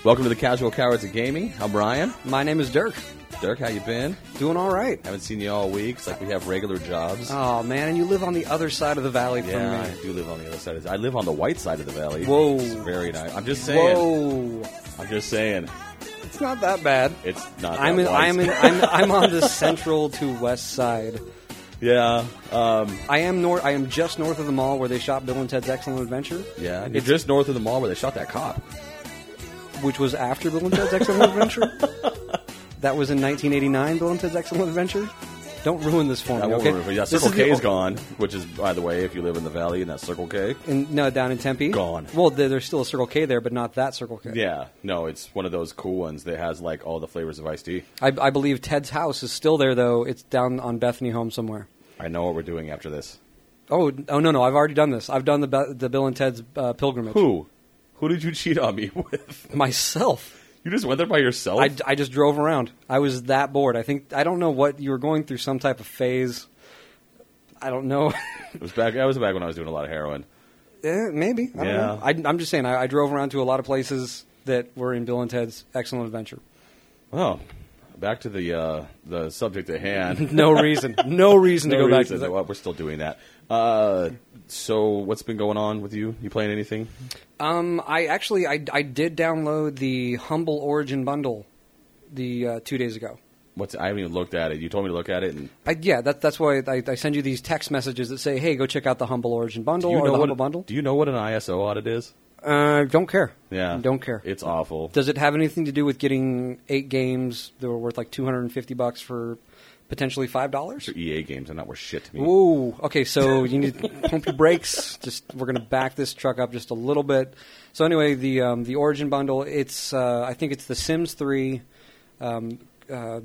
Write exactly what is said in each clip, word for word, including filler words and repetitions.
Welcome to the Casual Cowards of Gaming. I'm Brian. My name is Dirk. Dirk, how you been? Doing all right. Haven't seen you all week. It's like we have regular jobs. Oh, man, and you live on the other side of the valley from yeah, me. I do live on the other side. Of the, I live on the white side of the valley. Whoa. It's very nice. I'm just saying. Whoa. I'm just saying. It's not that bad. It's not that I'm in, white. I'm, in, I'm, I'm on the central to west side. Yeah. Um, I am north. I am just north of the mall where they shot Bill and Ted's Excellent Adventure. yeah. You're just north of the mall where they shot that cop. Which was after Bill and Ted's Excellent Adventure. That was in nineteen eighty-nine, Bill and Ted's Excellent Adventure. Don't ruin this for me, That won't okay? ruin it for you. Yeah, This Circle is the K is o- gone, which is, by the way, if you live in the valley and that's Circle K. In, no, down in Tempe. Gone. Well, there, there's still a Circle K there, but not that Circle K. Yeah. No, it's one of those cool ones that has like all the flavors of iced tea. I, I believe Ted's house is still there, though. It's down on Bethany Home somewhere. I know what we're doing after this. Oh, oh no, no! I've already done this. I've done the Be- the Bill and Ted's uh, pilgrimage. Who? Who did you cheat on me with? Myself. You just went there by yourself? I, I just drove around. I was that bored. I think I don't know what you were going through. Some type of phase. I don't know. It was back. I was back when I was doing a lot of heroin. eh, maybe. I don't Yeah. know. I, I'm just saying. I, I drove around to a lot of places that were in Bill and Ted's Excellent Adventure. Well, back to the uh, the subject at hand. No reason. No reason to No go back reason. to that. Well, we're still doing that. Uh, so, what's been going on with you? You playing anything? Um, I actually I, I did download the Humble Origin bundle the uh, two days ago. What's? I haven't even looked at it. You told me to look at it, and I, yeah, that, that's why I, I send you these text messages that say, "Hey, go check out the Humble Origin bundle do you or know the what? Humble bundle." Do you know what an I S O audit is? Uh, don't care. Yeah, Don't care. It's awful. Does it have anything to do with getting eight games that were worth like two hundred and fifty bucks for potentially five dollars? These are E A games are not worth shit to me. Ooh, okay. So you need to pump your brakes. Just we're gonna back this truck up just a little bit. So anyway, the um, the Origin bundle. It's uh, I think it's The Sims three, um, uh,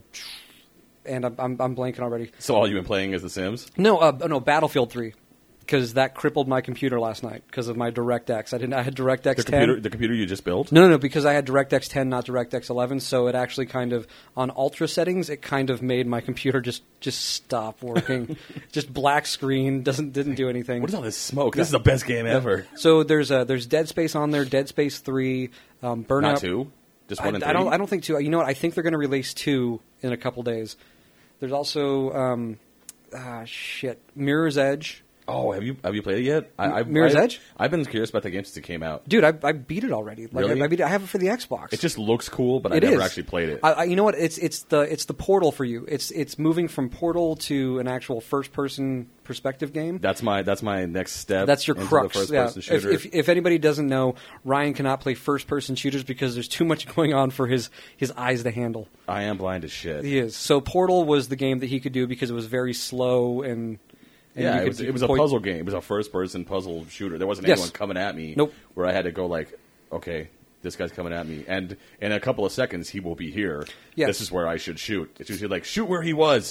and I'm, I'm I'm blanking already. So all you've been playing is The Sims? No, uh, no, Battlefield three. Because that crippled my computer last night because of my DirectX. I didn't. I had DirectX The ten. computer, the computer you just built? No, no, no, because I had DirectX ten, not DirectX eleven, so it actually kind of, on ultra settings, it kind of made my computer just, just stop working. Just black screen, doesn't didn't do anything. What is all this smoke? This is the best game ever. So there's uh, there's Dead Space on there, Dead Space three, um, Burnout. Not two? Just one I, and I three? don't. I don't think two. You know what? I think they're going to release two in a couple days. There's also, um, ah, shit, Mirror's Edge. Oh, have you have you played it yet? I, I've, Mirror's I've, Edge? I've been curious about the game since it came out. Dude, I, I beat it already. Like, Really? I, I beat it. I have it for the Xbox. It just looks cool, but I It never is. actually played it. I, I, you know what? It's it's the it's the Portal for you. It's it's moving from Portal to an actual first person perspective game. that's my that's my next step. That's your into crux. The first yeah. person If, shooter. if if anybody doesn't know, Ryan cannot play first person shooters because there's too much going on for his his eyes to handle. I am blind as shit. He is. So Portal was the game that he could do because it was very slow and. and yeah, you it could- was, you it was could a point- puzzle game. It was a first person puzzle shooter. There wasn't Yes. anyone coming at me. Nope. Where I had to go like, okay, this guy's coming at me, and in a couple of seconds he will be here. Yes. This is where I should shoot. It's usually like shoot where he was.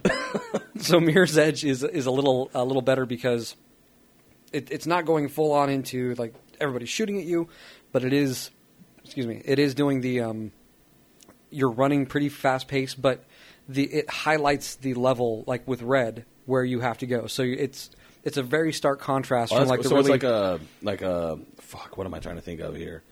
So Mirror's Edge is is a little a little better because it, it's not going full on into like everybody's shooting at you, but it is, excuse me, it is doing the um, you're running pretty fast paced, but the it highlights the level like with red where you have to go. So it's it's a very stark contrast Oh, from that's like cool. the so really it's like a like a fuck. What am I trying to think of here?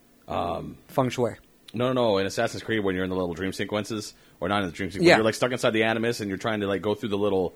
feng shui. No, no, no. In Assassin's Creed, when you're in the little dream sequences, or not in the dream sequence, Yeah. you're like stuck inside the Animus, and you're trying to like go through the little.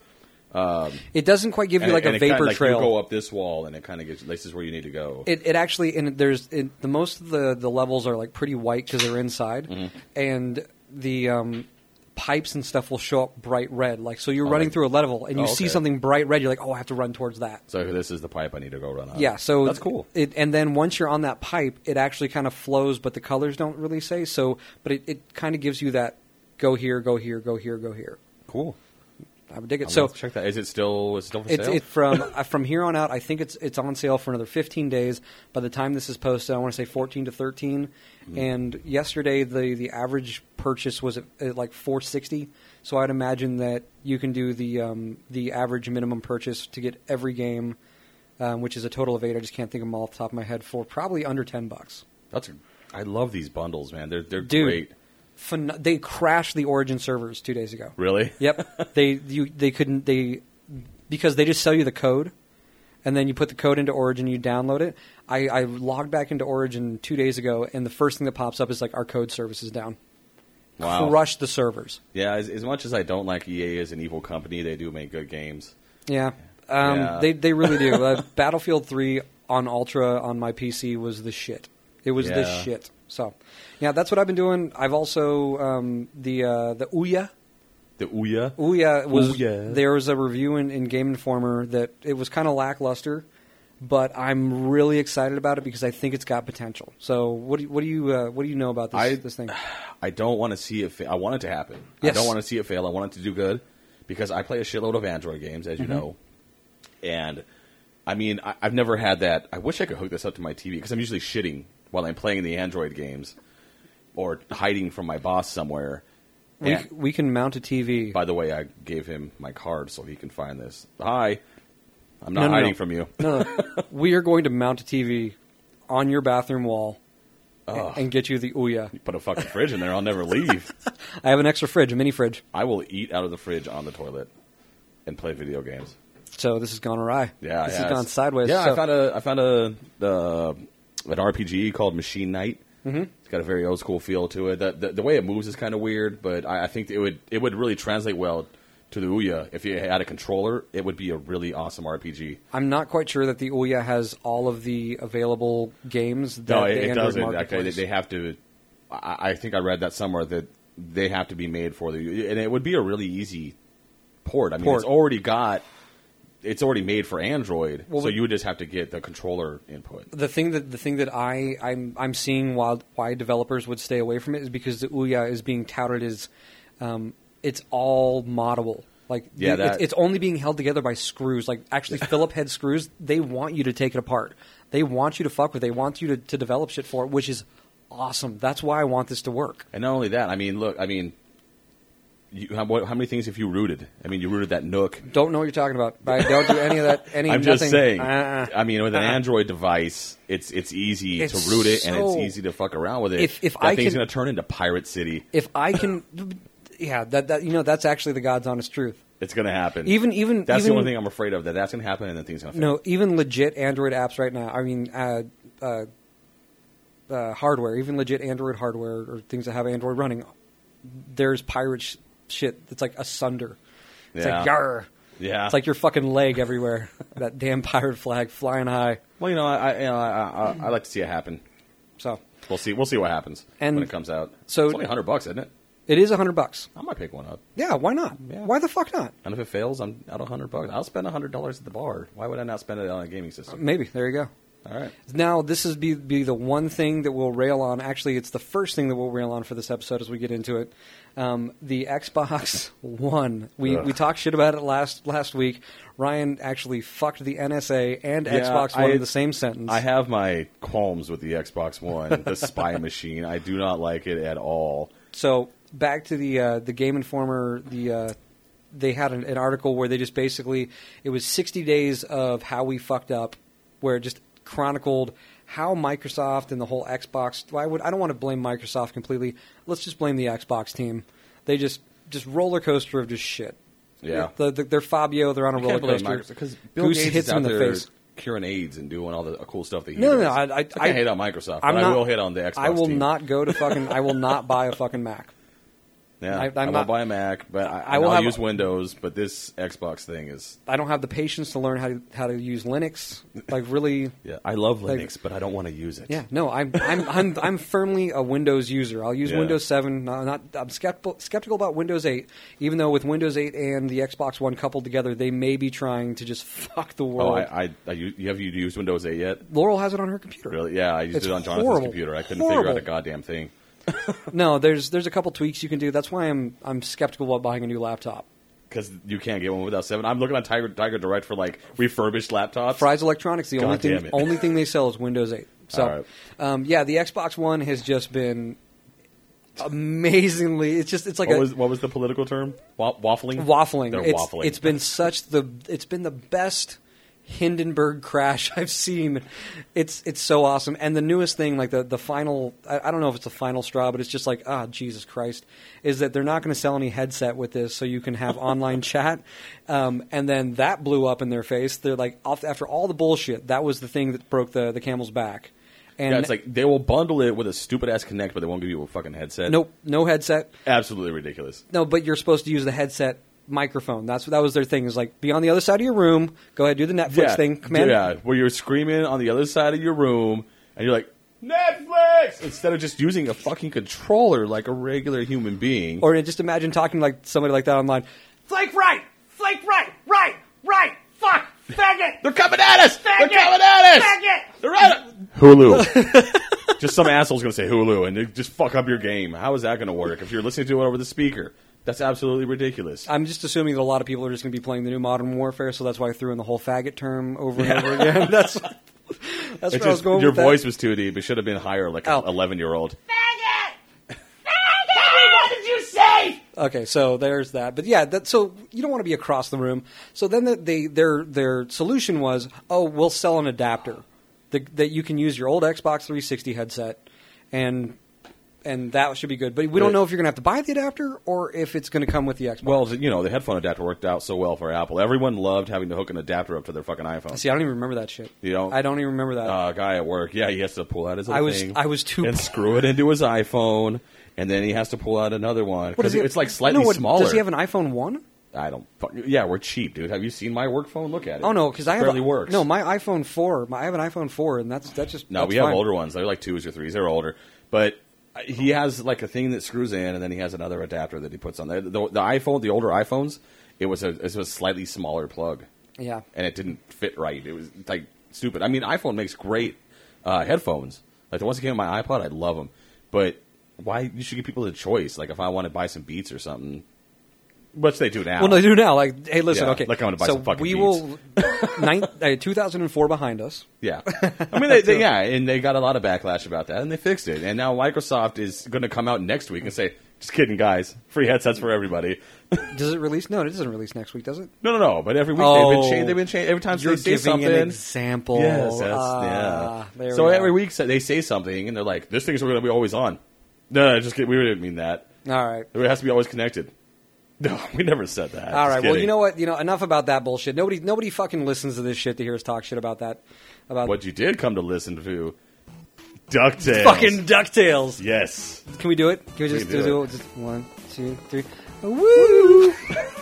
It doesn't quite give you and, like and a it kinda, vapor like, trail. You go up this wall, and it kind of gets. This is where you need to go. It, it actually and there's it, the most of the, the levels are like pretty white because they're inside, Mm-hmm. and the um, pipes and stuff will show up bright red. Like so, you're Oh, running like- through a level and you Oh, see okay. something bright red. You're like, oh, I have to run towards that. So this is the pipe I need to go run on. Yeah, so that's cool. It, and then once you're on that pipe, it actually kind of flows, but the colors don't really say so. But it, it kind of gives you that go here, go here, go here, go here. Cool. I would dig it. I'm so gonna check that. Is it still? Is it still for It's sale? it from uh, from here on out. I think it's it's on sale for another fifteen days. By the time this is posted, I want to say fourteen to thirteen. Mm-hmm. And yesterday, the, the average purchase was at, at like four sixty. So I'd imagine that you can do the um, the average minimum purchase to get every game, um, which is a total of eight. I just can't think of them all off the top of my head. For probably under ten bucks. That's. I love these bundles, man. They're they're Dude. great. Phen- they crashed the Origin servers two days ago. Really? Yep. they you they couldn't they because they just sell you the code, and then you put the code into Origin, you download it. I, I logged back into Origin two days ago, and the first thing that pops up is like our code service is down. Wow. Crushed the servers. Yeah, as, as much as I don't like E A as an evil company, they do make good games. Yeah, um, Yeah. they they really do. Uh, Battlefield three on Ultra on my P C was the shit. It was the Yeah. shit. So, yeah, that's what I've been doing. I've also um, the uh, the Ouya. The Ouya? Ouya was Ouya. there was a review in, in Game Informer that it was kind of lackluster, but I'm really excited about it because I think it's got potential. So, what do you, what do you uh, what do you know about this I- this thing? I don't want to see it fail. I want it to happen. Yes. I don't want to see it fail. I want it to do good because I play a shitload of Android games, as you Mm-hmm. know. And, I mean, I, I've never had that. I wish I could hook this up to my T V because I'm usually shitting while I'm playing the Android games or hiding from my boss somewhere. We And- we can mount a T V. By the way, I gave him my card so he can find this. Hi. I'm not No, no, hiding no. from you. No, no. We are going to mount a T V on your bathroom wall Ugh. and get you the Ouya. Put a fucking fridge in there. I'll never leave. I have an extra fridge, a mini fridge. I will eat out of the fridge on the toilet and play video games. So this has gone awry. Yeah, this yeah, has gone it's- sideways. Yeah, So- I found a I found a uh, an R P G called Machine Knight. Mhm. It's got a very old school feel to it. The, the, the way it moves is kind of weird, but I, I think it would it would really translate well to the Ouya. If you had a controller, it would be a really awesome R P G. I'm not quite sure that the Ouya has all of the available games that No, the it, it Android doesn't. Okay, they, marketplace. they have to. I, I think I read that somewhere that they have to be made for the, and it would be a really easy port. I mean, Port. it's already got. It's already made for Android, Well, so we- you would just have to get the controller input. The thing that the thing that I I'm I'm seeing why why developers would stay away from it is because the Ouya is being touted as um, it's all moddable. Like Yeah, the- that- it's, it's only being held together by screws. Like actually, Phillip head screws. They want you to take it apart. They want you to fuck with. It. They want you to, to develop shit for it, which is awesome. That's why I want this to work. And not only that, I mean, look, I mean, you, how, what, how many things have you rooted? I mean, you rooted that Nook. Don't know what you're talking about. I don't do any of that. Any. I'm just nothing. saying. Uh-uh. I mean, with an Uh-uh. Android device, it's it's easy It's to root it and it's so- easy to fuck around with it. If- if that I thing's can- going to turn into Pirate City. If I can, yeah, that that you know that's actually the God's honest truth. It's going to happen. Even even that's even, the only thing I'm afraid of. That that's going to happen and then things going to fail. No, even legit Android apps right now. I mean, uh, uh, uh, hardware, even legit Android hardware or things that have Android running. There's pirate sh- shit that's like asunder. It's Yeah. like yar. Yeah. It's like your fucking leg everywhere. That damn pirate flag flying high. Well, you know, I I, you know, I, I, I like to see it happen. So We'll see. We'll see what happens And when it comes out. so- it's only hundred bucks, isn't it? it is a hundred bucks. I might pick one up. Yeah, why not? Yeah. Why the fuck not? And if it fails, I'm out a hundred bucks. I'll spend a hundred dollars at the bar. Why would I not spend it on a gaming system? Maybe. There you go. All right. Now, this is be, be the one thing that we'll rail on. Actually, it's the first thing that we'll rail on for this episode as we get into it. Um, the Xbox One. We Ugh. we talked shit about it last last week. Ryan actually fucked the N S A and Yeah, Xbox One I- in the same sentence. I have my qualms with the Xbox One, the spy machine. I do not like it at all. So back to the uh, the Game Informer. The uh, they had an, an article where they just basically it was sixty days of how we fucked up, where it just chronicled how Microsoft and the whole Xbox. Well, I would I don't want to blame Microsoft completely. Let's just blame the Xbox team. They just just roller coaster of just shit. Yeah. the, the, they're Fabio. They're on a You roller can't blame coaster Microsoft because Bill Goose Gates hits is him out in the there face. curing AIDS and doing all the cool stuff that he No, no, does. no, I- I- I can't I- hate on Microsoft, I'm but not- I will hit on the Xbox I will team. not go to fucking. I will not buy a fucking Mac. Yeah, I- I, I'm I won't not- buy a Mac, but I, I I will will have- use Windows. But this Xbox thing is, I don't have the patience to learn how to how to use Linux. Like really. yeah, I love Like- Linux, but I don't want to use it. Yeah, no, I'm I'm I'm I'm firmly a Windows user. I'll use Yeah. Windows seven. No, not I'm skeptical skeptical about Windows eight. Even though with Windows eight and the Xbox One coupled together, they may be trying to just fuck the Oh, world. I, I, I u- you have you used Windows eight yet? Laurel has it on her computer. Really? Yeah, I used It's it on Jonathan's horrible. computer. I couldn't figure out Horrible. a goddamn thing. No, there's there's a couple tweaks you can do. That's why I'm I'm skeptical about buying a new laptop. Because you can't get one without seven. I'm looking on Tiger Tiger Direct for like refurbished laptops. Fry's Electronics, the God only thing damn it. only thing they sell is Windows eight. So, All right. um, yeah, the Xbox One has just been amazingly. It's just it's like what a was what was the political term? Wa- waffling. waffling. They're it's, waffling. It's been such the. It's been the best Hindenburg crash I've seen. It's it's so awesome. And the newest thing, like the, the final, I, I don't know if it's the final straw, but it's just like, ah, Jesus Christ, is that they're not going to sell any headset with this so you can have online chat. Um, and then that blew up in their face. They're like, after all the bullshit, that was the thing that broke the, the camel's back. And yeah, it's like they will bundle it with a stupid-ass Kinect, but they won't give you a fucking headset. Nope, no headset. Absolutely ridiculous. No, but you're supposed to use the headset microphone. That's that was their thing. Is like, be on the other side of your room. Go ahead, do the Netflix yeah, thing. Command. Yeah, where you're screaming on the other side of your room, and you're like, Netflix! Instead of just using a fucking controller like a regular human being. Or just imagine talking like somebody like that online. Flake right! Flake right! Right! Right! Fuck! Faggot! They're coming at us! Faggot! They're coming at us! Faggot! They're right. Hulu. Just some asshole's going to say Hulu, and they just fuck up your game. How is that going to work if you're listening to it over the speaker? That's absolutely ridiculous. I'm just assuming that a lot of people are just going to be playing the new Modern Warfare, so that's why I threw in the whole faggot term over and over again. That's that's It's where just, I was going your with that. voice was too deep. It should have been higher, like an Oh. eleven-year-old. Faggot! Faggot! What did you say? Okay, so there's that. But yeah, that, so you don't want to be across the room. So then the, they, their their solution was, oh, we'll sell an adapter that, that you can use your old Xbox three sixty headset, and and that should be good. But we don't But- know if you're going to have to buy the adapter or if it's going to come with the Xbox. Well, you know, the headphone adapter worked out so well for Apple. Everyone loved having to hook an adapter up to their fucking iPhone. See, I don't even remember that shit. You don't? I don't even remember that. Uh, guy at work, yeah, he has to pull out his I little was- thing I was too and poor. screw it into his iPhone, and then he has to pull out another one What is because it? it's like slightly no, what, smaller. Does he have an iPhone one? I don't. Fuck, yeah, we're cheap, dude. Have you seen my work phone? Look at it. Oh no, because I have barely a, works. No, my iPhone four. My, I have an iPhone four, and that's that's just No, that's we have fine. older ones. They're like twos or threes. They're older, but he has like a thing that screws in, and then he has another adapter that he puts on there. The, the iPhone, the older iPhones, it was a it was a slightly smaller plug, Yeah, and it didn't fit right. It was like stupid. I mean, iPhone makes great uh, headphones. Like the ones that came in my iPod, I love them. But why you should give people the choice? Like if I want to buy some Beats or something, which they do now. well, they do now. Like, hey, listen, Yeah, okay, like I'm gonna buy so some fucking we Beats. will. nine, uh, two thousand four behind us. Yeah, I mean, they, they, yeah, and they got a lot of backlash about that, and they fixed it. And now Microsoft is going to come out next week and say, "Just kidding, guys, free headsets for everybody." Does it release? No, it doesn't release next week, does it? No, no, no. But every week Oh. they've been changing. They've been changing every time You're they say giving something. an example. Yes, that's, Ah, yeah. there So we every go. week so they say something, and they're like, "This thing's going to be always on." No, no, just kidding. We didn't mean that. All right. It has to be always connected. No, we never said that. All Just right. Well, kidding. you know what? You know, enough about that bullshit. Nobody, nobody fucking listens to this shit to hear us talk shit about that. About What you did come to listen to, DuckTales. fucking Ducktales. Yes. Can we do it? Can we just can do do, it? Just one, two, three. Woo!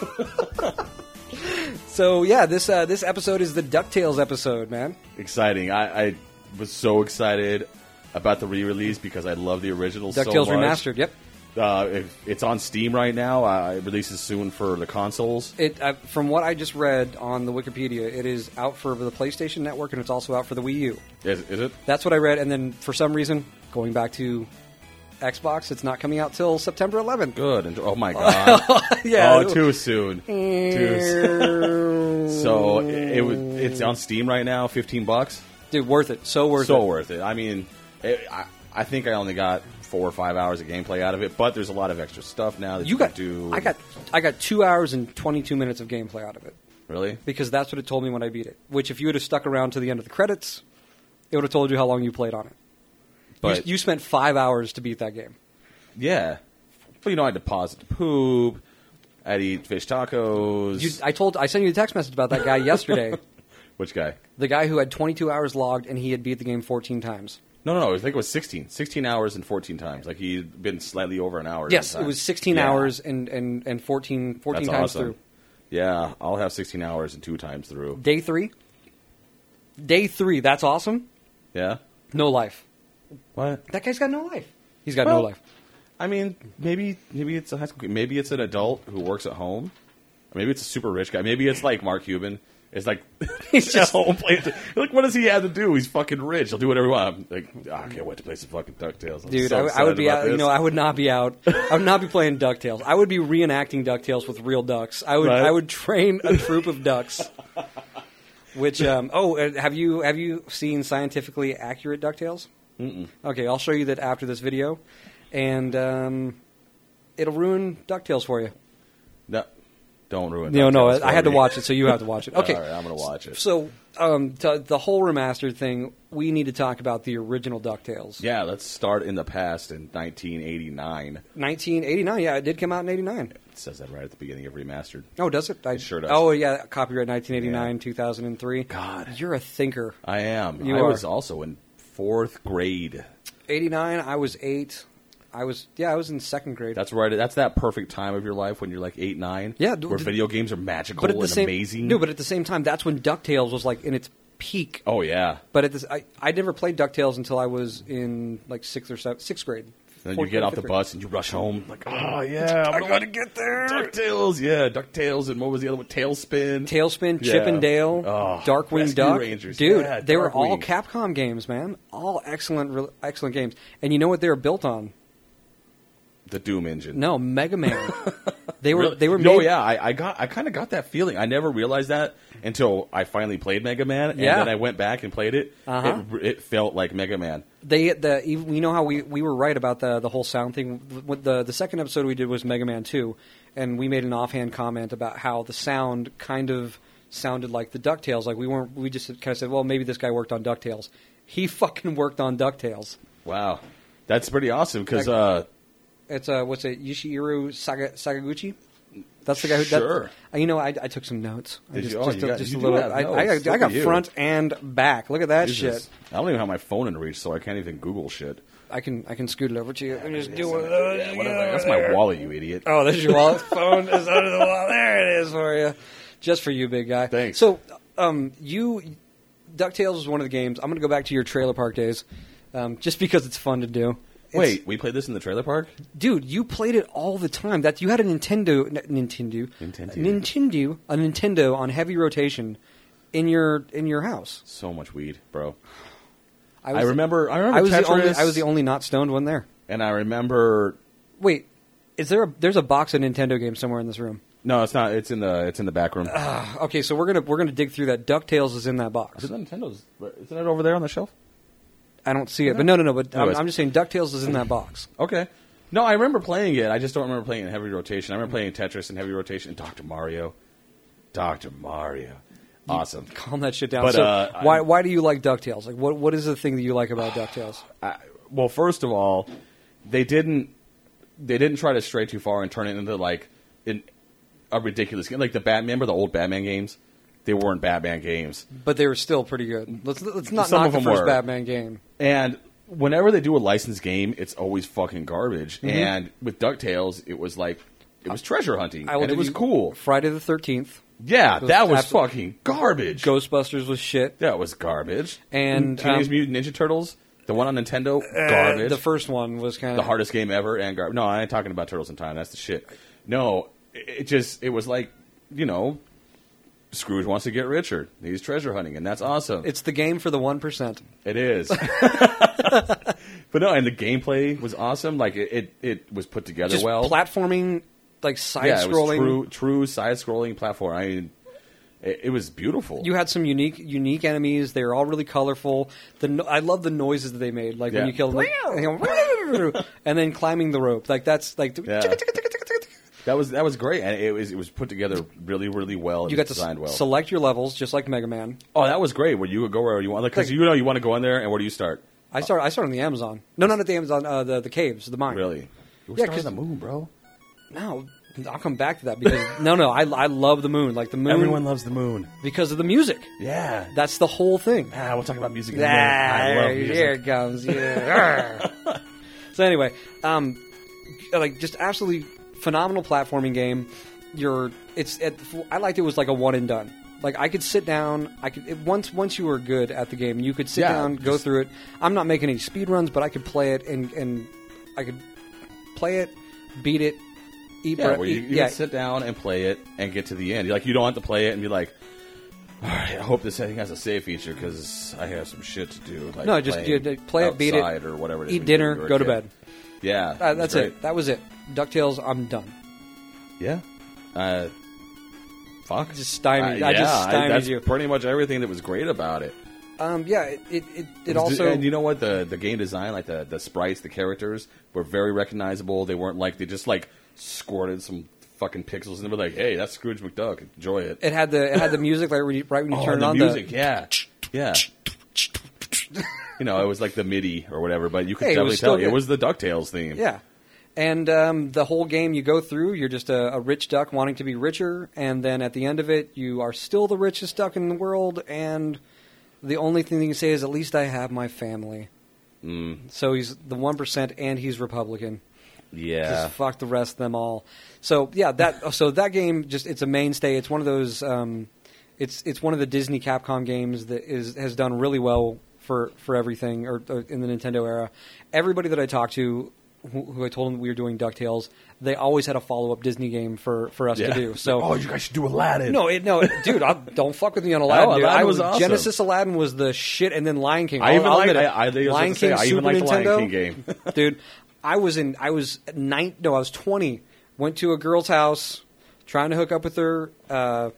So yeah, this uh, this episode is the Ducktales episode, man. Exciting. I, I was so excited about the re-release because I love the original so much. Ducktales remastered. Yep. Uh, if it's on Steam right now. Uh, it releases soon for the consoles. It uh, from what I just read on the Wikipedia, it is out for the PlayStation Network and it's also out for the Wii U. Is, is it? That's what I read, and then for some reason, going back to Xbox, it's not coming out till September eleventh. Good. And, oh my god. Yeah. Oh, too soon. Too soon. So it, it was- it's on Steam right now. Fifteen bucks. Dude, worth it. So worth So it. worth it. I mean, it, I, I think I only got four or five hours of gameplay out of it, but there's a lot of extra stuff now that you, You got. can do. I got. I got two hours and twenty-two minutes of gameplay out of it Really? because that's what it told me when I beat it. Which, if you would have stuck around to the end of the credits, it would have told you how long you played on it. But you, you spent five hours to beat that game. yeah, but you know, I deposit to poop. I'd eat fish tacos. You, I told. I sent you a text message about that guy yesterday. Which guy? The guy who had twenty-two hours logged and he had beat the game fourteen times. No, no, no. I think it was sixteen. sixteen hours and fourteen times. Like he'd been slightly over an hour. Yes, every it time. was sixteen Yeah. hours and, and, and fourteen, fourteen That's times awesome. through. Yeah, I'll have sixteen hours and two times through. Day three? Day three, that's awesome. Yeah? No life. What? That guy's got no life. He's got Well, no life. I mean, maybe maybe it's a high school kid. Maybe it's an adult who works at home. Or maybe it's a super rich guy. Maybe it's like Mark Cuban. It's like he's just at home playing. Like, what does he have to do? He's fucking rich. He'll do whatever he wants. I'm like, oh, I can't wait to play some fucking DuckTales. I'm Dude, so I, I would excited be about out, you this. know, I would not be out. I would not be playing DuckTales. I would be reenacting DuckTales with real ducks. I would Right. I would train a troop of ducks. Which um oh, uh, have you have you seen scientifically accurate DuckTales? Mm-mm. Okay, I'll show you that after this video, and um, it'll ruin DuckTales for you. No. Don't ruin. No, no, DuckTales I had for to me. watch it, so you have to watch it. Okay, All right, I'm gonna watch it. so um, to, the whole remastered thing, we need to talk about the original DuckTales. Yeah, let's start in the past in nineteen eighty-nine. nineteen eighty-nine, yeah, it did come out in eighty-nine. It says that right at the beginning of Remastered. Oh, does it? I, It sure does. Oh, yeah, copyright nineteen eighty-nine, Yeah. two thousand three. God. You're a thinker. I am. You I are. was also in fourth grade. eighty-nine, I was eight. I was, yeah, I was in second grade. That's right. That's that perfect time of your life when you're like eight, nine. Yeah, d- where d- video games are magical but at the and same, amazing. No, but at the same time, that's when DuckTales was like in its peak. oh yeah. But at this, I, I never played DuckTales until I was in like sixth or seventh, sixth grade. Then you Fourth get grade, off the fifth bus and you rush home. Like, oh yeah, I gotta get there. DuckTales, yeah, DuckTales, and what was the other one? Tailspin. grade. Tailspin, Yeah. Chip and Dale, Oh, Darkwing Rescue Duck, Rangers. dude, Yeah, they were all Darkwing. Capcom games, man. All excellent, re- excellent games. And you know what they were built on? The Doom engine. No, Mega Man. They were Really? they were No, made, yeah, I, I got, I kind of got that feeling. I never realized that until I finally played Mega Man, and Yeah. then I went back and played it. Uh-huh. It, it felt like Mega Man. They the even- you know how we, we were right about the the whole sound thing. What the the second episode we did was Mega Man two, and we made an offhand comment about how the sound kind of sounded like the DuckTales. Like we weren't we just kind of said, well, maybe this guy worked on DuckTales. He fucking worked on DuckTales. Wow, that's pretty awesome because Like- uh, It's uh what's it Yoshiharu Saga, Sakaguchi? That's the guy who. Sure. That, you know, I, I took some notes. I Did just, you? Oh, just, you a, got- just you a do little. have I, notes. I got, Look I at got you. front and back. Look at that Jesus. shit. I don't even have my phone in reach, so I can't even Google shit. I can I can scoot it over to you and just do one of Yeah, those. whatever. That's my wallet, you idiot. Oh, there's your wallet. Phone is under the wall. There it is for you. Just for you, big guy. Thanks. So, um, you, DuckTales is one of the games. I'm going to go back to your trailer park days, um, just because it's fun to do. It's- Wait, we played this in the trailer park? dude, you played it all the time. That you had a Nintendo, n- Nintendo, Nintendo. Nintendo, a Nintendo on heavy rotation in your in your house. So much weed, bro. I, I remember. I remember I was Tetris, the only. I was the only not stoned one there. and I remember. Wait, is there a? There's a box of Nintendo games somewhere in this room. No, it's not. It's in the. It's in the back room. Okay, so we're gonna we're gonna dig through that. DuckTales is in that box. Is it Nintendo's? Isn't it over there on the shelf? I don't see it, but no, no, no. But I'm, Anyways. I'm just saying DuckTales is in that box. Okay. No, I remember playing it. I just don't remember playing it in heavy rotation. I remember playing Tetris in heavy rotation and Doctor Mario. Doctor Mario. Awesome. Calm that shit down. But, so uh, why I- why do you like DuckTales? Like, what what is the thing that you like about DuckTales? I, well, first of all, they didn't they didn't try to stray too far and turn it into like an, a ridiculous game. Like the Batman, remember the old Batman games? They weren't Batman games. But they were still pretty good. Let's let's not Some knock of the them first were. Batman game. And whenever they do a licensed game, it's always fucking garbage. Mm-hmm. And with DuckTales, it was like it was treasure hunting, I will and it give was you cool. Friday the thirteenth. Yeah, was that was absolute- fucking garbage. Ghostbusters was shit. That was garbage. And, Teenage um, Mutant Ninja Turtles, the one on Nintendo, Uh, garbage. the first one was kind of the hardest game ever, and garbage. No, I ain't talking about Turtles in Time. That's the shit. No, it, it just it was like, you know, Scrooge wants to get richer. He's treasure hunting, and that's awesome. It's the game for the one percent. It is. But no, and the gameplay was awesome. Like it, it, it was put together Just well. platforming, like side yeah, it was scrolling. true, true side-scrolling platform. I mean, it, it was beautiful. You had some unique, unique enemies. They were all really colorful. The no- I love the noises that they made, like when Yeah. you killed them, like, and then climbing the rope. Like that's like Yeah. that was that was great, and it was it was put together really, really well. It you was got to designed s- well. select your levels just like Mega Man. Oh, that was great. Where you would go wherever you want, because Like- you know you want to go in there, and where do you start? I started. I started on the Amazon. No, not at the Amazon. Uh, the the caves, the mine. Really? You were Yeah, starting 'cause- on the moon, bro. No, I'll come back to that because no, no. I I love the moon. Like the moon. Everyone loves the moon. because of the music. Yeah. That's the whole thing. Ah, we'll talk about music in a minute. I love music. here it comes. Yeah. So anyway, um, like just absolutely phenomenal platforming game. You're it's it, I liked it was like a one and done. Like I could sit down. I could it, once once you were good at the game, you could sit Yeah, down, go just- through it. I'm not making any speed runs, but I could play it and and I could play it, beat it, eat. Yeah, bre- where you, eat- you yeah. can sit down and play it and get to the end. You're like, you don't have to play it and be like, all right, I hope this thing has a save feature because I have some shit to do. Like No, just playing you, play it, beat it, outside or whatever. It is eat when dinner, you were a go to kid. bed. Yeah, Uh, it was that's great. it. That was it. DuckTales. I'm done. Yeah. Uh, fuck. Just stymied- Uh, I just yeah, stymied that's you. pretty much everything that was great about it. Um, yeah, it it, it, it was- also and you know what, the the game design, like the the sprites, the characters were very recognizable. They weren't like they just like squirted some fucking pixels, and they were like, "Hey, that's Scrooge McDuck. Enjoy it." It had the it had the music like when you, right when you Oh, turn and it on. the music, yeah, yeah. You know, it was like the MIDI or whatever, but you could Hey, it definitely was still tell it good. was the DuckTales theme. Yeah. And um, the whole game you go through, you're just a, a rich duck wanting to be richer, and then at the end of it, you are still the richest duck in the world, and the only thing you can say is, at least I have my family. Mm, So he's the one percent, and he's Republican. yeah. Just fuck the rest of them all. So yeah, that so that game just it's a mainstay. It's one of those. Um, it's it's one of the Disney Capcom games that is has done really well for for everything or, or in the Nintendo era. Everybody that I talked to, who, who I told them that we were doing DuckTales, they always had a follow up Disney game for, for us yeah. to do. So oh, you guys should do Aladdin. no, it, no, dude, I, don't fuck with me on Aladdin. No, dude. Aladdin I was awesome. Genesis Aladdin was the shit, and then Lion King. I I'll- even I'll like. admit I, it. I, I, think I was Lion gonna say, King, I even Super like the Lion Nintendo. King game. Dude, I was in. I was nine. No, I was twenty. Went to a girl's house, trying to hook up with her. Uh,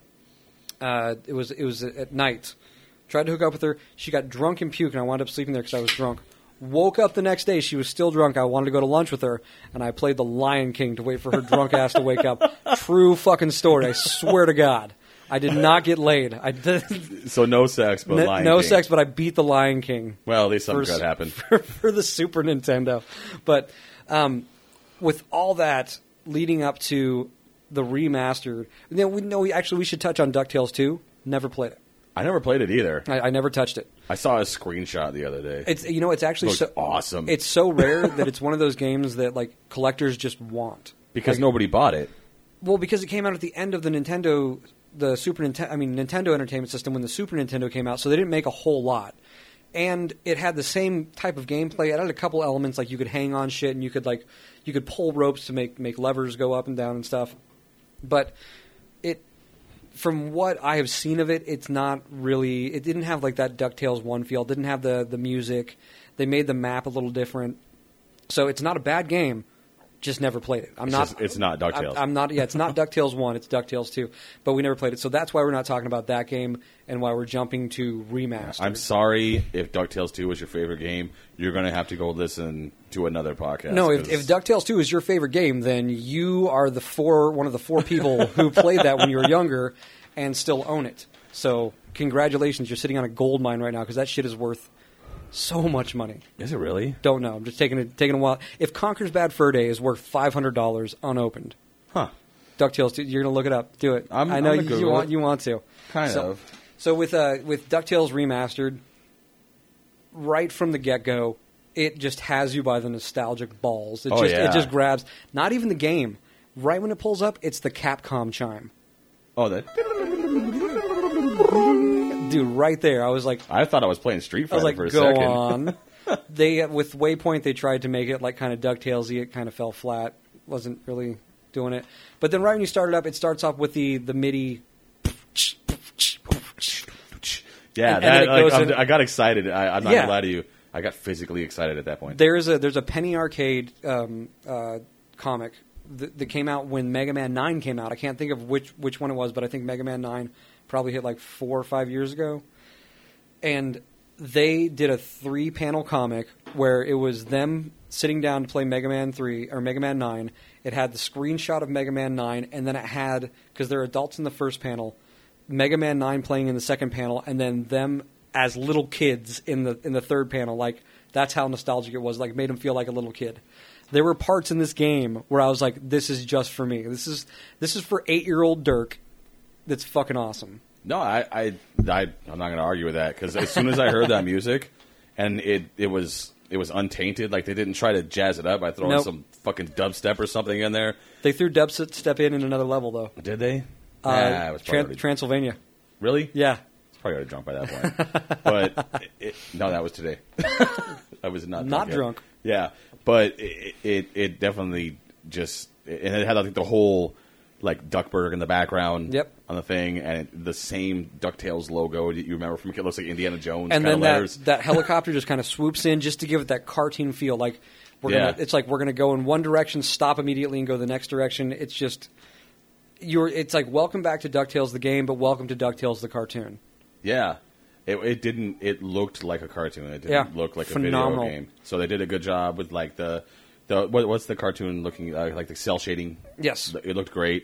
uh, it was it was at night. Tried to hook up with her. She got drunk and puke, and I wound up sleeping there because I was drunk. Woke up the next day. She was still drunk. I wanted to go to lunch with her, and I played the Lion King to wait for her drunk ass to wake up. True fucking story. I swear to God. I did not get laid. I did So no sex, but no, Lion no King. sex, but I beat the Lion King Well, at least something for, good happened. for, for the Super Nintendo. But um, with all that leading up to the remastered, you know, we know we actually we should touch on DuckTales two. Never played it. I never played it either. I, I never touched it. I saw a screenshot the other day. It's you know it's actually Looked so awesome. It's so rare that it's one of those games that like collectors just want because Like, nobody bought it. well, because it came out at the end of the Nintendo, the Super Nintendo, I mean Nintendo Entertainment System when the Super Nintendo came out, so they didn't make a whole lot. And it had the same type of gameplay. It had a couple elements like you could hang on shit and you could like you could pull ropes to make make levers go up and down and stuff. But it, from what I have seen of it, it's not really. It didn't have like that DuckTales one feel. It didn't have the the music. They made the map a little different. So it's not a bad game. Just never played it. I'm It's not. just- it's not DuckTales. I'm, I'm not. Yeah, it's not DuckTales one. It's DuckTales two. But we never played it. So that's why we're not talking about that game and why we're jumping to remaster. I'm sorry if DuckTales two was your favorite game. You're going to have to go listen to another podcast. No, if, 'cause- if DuckTales two is your favorite game, then you are the four one of the four people who played that when you were younger and still own it. So congratulations, you're sitting on a gold mine right now because that shit is worth so much money. Is it really? Don't know. I'm just taking it taking a while. If Conker's Bad Fur Day is worth five hundred dollars unopened, Huh. DuckTales two, you're gonna look it up. Do it. I'm- I know I'm gonna you, you Google want it. you want to. Kind So- of. So with uh, with DuckTales Remastered, right from the get go, it just has you by the nostalgic balls. It Oh, just yeah. it just grabs. Not even the game. Right when it pulls up, it's the Capcom chime. Oh, that. Dude, right there, I was like, I thought I was playing Street I was Fighter like, for a go second. on. They with Waypoint, they tried to make it like kind of DuckTalesy. It kind of fell flat. Wasn't really doing it. But then right when you start it up, it starts off with the the MIDI. Yeah, And- and that, then it like, goes I'm- in- I got excited. I, I'm not Yeah. gonna lie to you. I got physically excited at that point. There's a there's a Penny Arcade um, uh, comic that, that came out when Mega Man nine came out. I can't think of which which one it was, but I think Mega Man nine probably hit like four or five years ago. And they did a three panel comic where it was them sitting down to play Mega Man three or Mega Man nine. It had the screenshot of Mega Man nine, and then it had, because they're adults in the first panel, Mega Man nine playing in the second panel, and then them as little kids in the in the third panel. Like, that's how nostalgic it was. Like, it made them feel like a little kid. There were parts in this game where I was like, this is just for me. This is this is for eight-year-old Dirk. That's fucking awesome. No, I, I, I I'm not gonna argue with that because as soon as I heard that music, and it, it was it was untainted. Like they didn't try to jazz it up by throwing Nope. some fucking dubstep or something in there. They threw dubstep in in another level, though. Did they? Uh, nah, it was Tran- probably already- Transylvania. really. Yeah. It's probably already drunk by that point. But it, it, no, that was today. I was not Not yet. drunk. Yeah, but it, it it definitely just and it had like the whole like Duckburg in the background. Yep. On the thing and it, the same DuckTales logo that you remember from it looks like Indiana Jones And kind then of that, letters. that helicopter just kind of swoops in just to give it that cartoon feel. Like we're Yeah. gonna, it's like we're going to go in one direction, stop immediately, and go the next direction. It's just you're. It's like welcome back to DuckTales the game, but welcome to DuckTales the cartoon. Yeah. It, it didn't. It looked like a cartoon. It didn't Yeah. look like Phenomenal. a video game. So they did a good job with like the the what, what's the cartoon looking uh, like the cell shading. Yes. It looked great.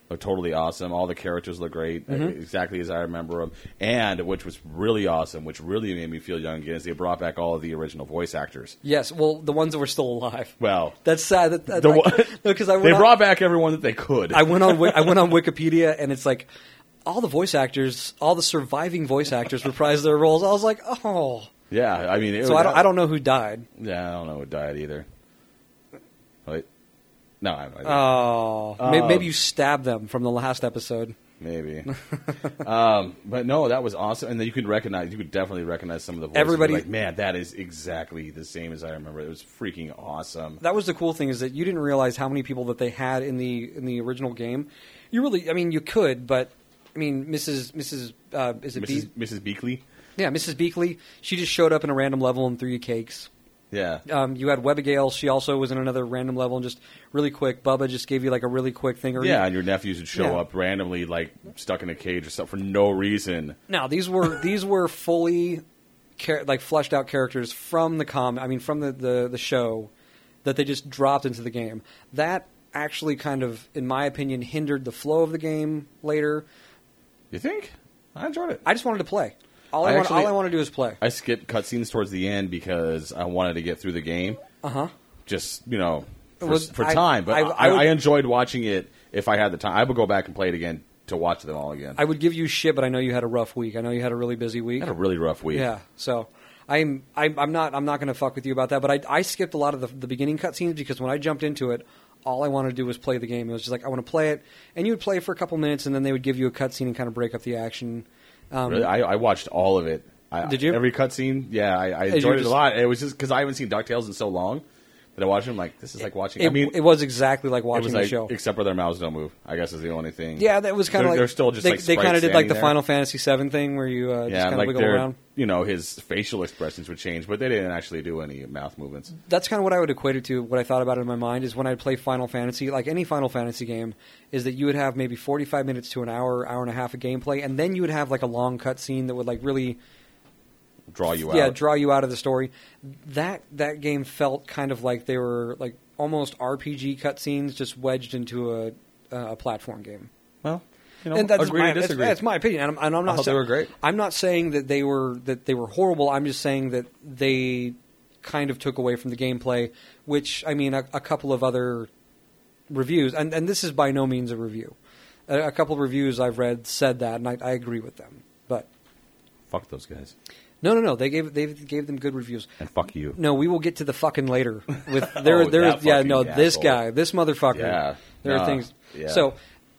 look totally awesome. All the characters look great, Mm-hmm. exactly as I remember them. And which was really awesome, which really made me feel young again, is they brought back all of the original voice actors. Yes, well, the ones that were still alive. Well, That's sad. That, that, the like, one- no, 'cause I went they on- brought back everyone that they could. I went on Wi- I went on Wikipedia and it's like all the voice actors, all the surviving voice actors reprised their roles. I was like, oh. yeah, I mean, it So was, I don't I don't know who died. Yeah, I don't know who died either. Wait, no, I, I, Oh, May- Uh, maybe you stabbed them from the last episode. maybe. um, but no, that was awesome, and then you could recognize, you could definitely recognize some of the voices. Everybody- You're like, man, that is exactly the same as I remember. It was freaking awesome. That was the cool thing is that you didn't realize how many people that they had in the in the original game. You really, I mean, you could, but I mean, Missus Missus Uh, is it Missus Be- Missus Beakley. yeah, Missus Beakley. She just showed up in a random level and threw you cakes. Yeah, Um, you had Webigail. She also was in another random level and just really quick. Bubba just gave you like a really quick thing. Or yeah, you- and your nephews would show Yeah. up randomly, like stuck in a cage or something for no reason. Now these were these were fully char- like fleshed out characters from the com. I mean, from the, the the show that they just dropped into the game. That actually kind of, in my opinion, hindered the flow of the game later. You think? I enjoyed it. I just wanted to play. All I, I want, actually- all I want to do is play. I skipped cutscenes towards the end because I wanted to get through the game. Uh huh. Just, you know, for, Was- for I- time. But I- I, I I, would- enjoyed watching it if I had the time. I would go back and play it again to watch them all again. I would give you shit, but I know you had a rough week. I know you had a really busy week. I had a really rough week. Yeah, so I'm I'm, I'm not I'm not going to fuck with you about that. But I, I skipped a lot of the, the beginning cutscenes because when I jumped into it, all I wanted to do was play the game. It was just like I want to play it, and you would play for a couple minutes, and then they would give you a cutscene and kind of break up the action. Um, Really? I, I watched all of it. I, Did you? Every cutscene? Yeah, I, I you enjoyed it just- a lot. It was just because I haven't seen DuckTales in so long that I watched them. Like, this is like watching. it, I mean, it was exactly like it watching was the like, show. except for their mouths don't move. I guess is the only thing. Yeah, that was kind of They're- like they're still just they, like they sprites kind of did like the standing there. Final Fantasy seven thing where you uh, just Yeah, kind of like wiggle their, around. you know, his facial expressions would change, but they didn't actually do any mouth movements. That's kind of what I would equate it to. What I thought about it in my mind is when I play Final Fantasy, like any Final Fantasy game, is that you would have maybe forty-five minutes to an hour, hour and a half of gameplay, and then you would have like a long cutscene that would like really, Draw you yeah, out. draw you out of the story. That that game felt kind of like they were like almost R P G cutscenes just wedged into a a platform game. Well, you know, and that's agree my, to that's, disagree. that's my opinion. And I'm, and I'm not thought they saying were great. I'm not saying that they were that they were horrible. I'm just saying that they kind of took away from the gameplay, which I mean, a, a couple of other reviews, and, and this is by no means a review. A, a couple of reviews I've read said that, and I, I agree with them. But Fuck those guys. no, no, no, they gave they gave them good reviews. And fuck you. No, we will get to the fucking later. With there, Oh, there, that yeah, fucking no, this asshole. guy, this motherfucker. Yeah. there Nah, are things. yeah. So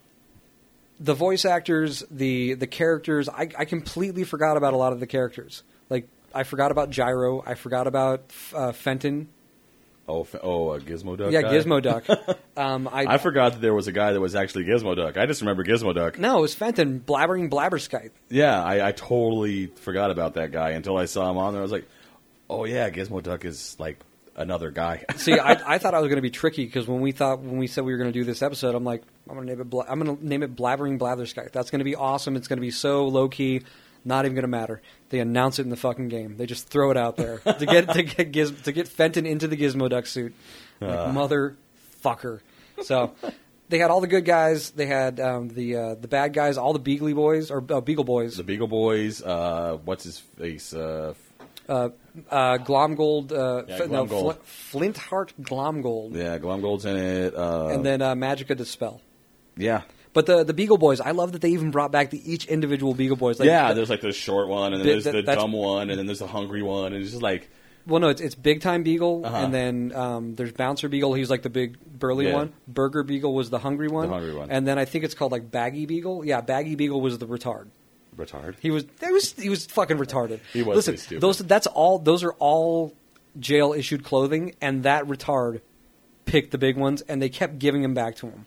the voice actors, the the characters, I, I completely forgot about a lot of the characters. Like I forgot about Gyro. I forgot about uh, Fenton. Oh, f- oh, a Gizmo Duck. Yeah, guy? Gizmo Duck. um, I, I forgot that there was a guy that was actually Gizmo Duck. I just remember Gizmo Duck. no, it was Fenton blabbering Blabberskite. Yeah, I, I totally forgot about that guy until I saw him on there. I was like, oh yeah, Gizmo Duck is like another guy. See, I, I thought I was going to be tricky because when we thought when we said we were going to do this episode, I'm like, I'm going to name it. Bla- I'm going to name it Blabbering Blatherskite. That's going to be awesome. It's going to be so low key, not even going to matter. They announce it in the fucking game. They just throw it out there to get to get Giz- to get Fenton into the Gizmo Duck suit. Like, Uh. motherfucker. So they had all the good guys. They had um, the uh, the bad guys, all the Beagley boys or uh, Beagle boys. The Beagle Boys. Uh, what's his face? Uh, Uh, uh, Glomgold, uh, Yeah, F- no, Glomgold. Fl- Flintheart Glomgold, yeah, Glomgold's in it. Uh, and then uh, Magica Dispel. yeah, But the the Beagle Boys, I love that they even brought back the each individual Beagle Boys. Like, yeah. the- There's like the short one, and then the- there's the- the that's- dumb one, and then there's the hungry one, and it's just like well, no, it's it's Big Time Beagle, Uh-huh. and then um, there's Bouncer Beagle. He's like the big burly Yeah. one. Burger Beagle was the hungry one. The hungry one. And then I think it's called like Baggy Beagle. Yeah, Baggy Beagle was the retard. retard. He was that was he was fucking retarded. He was Listen, pretty stupid. those that's all. Those are all jail issued clothing, and that retard picked the big ones, and they kept giving them back to him.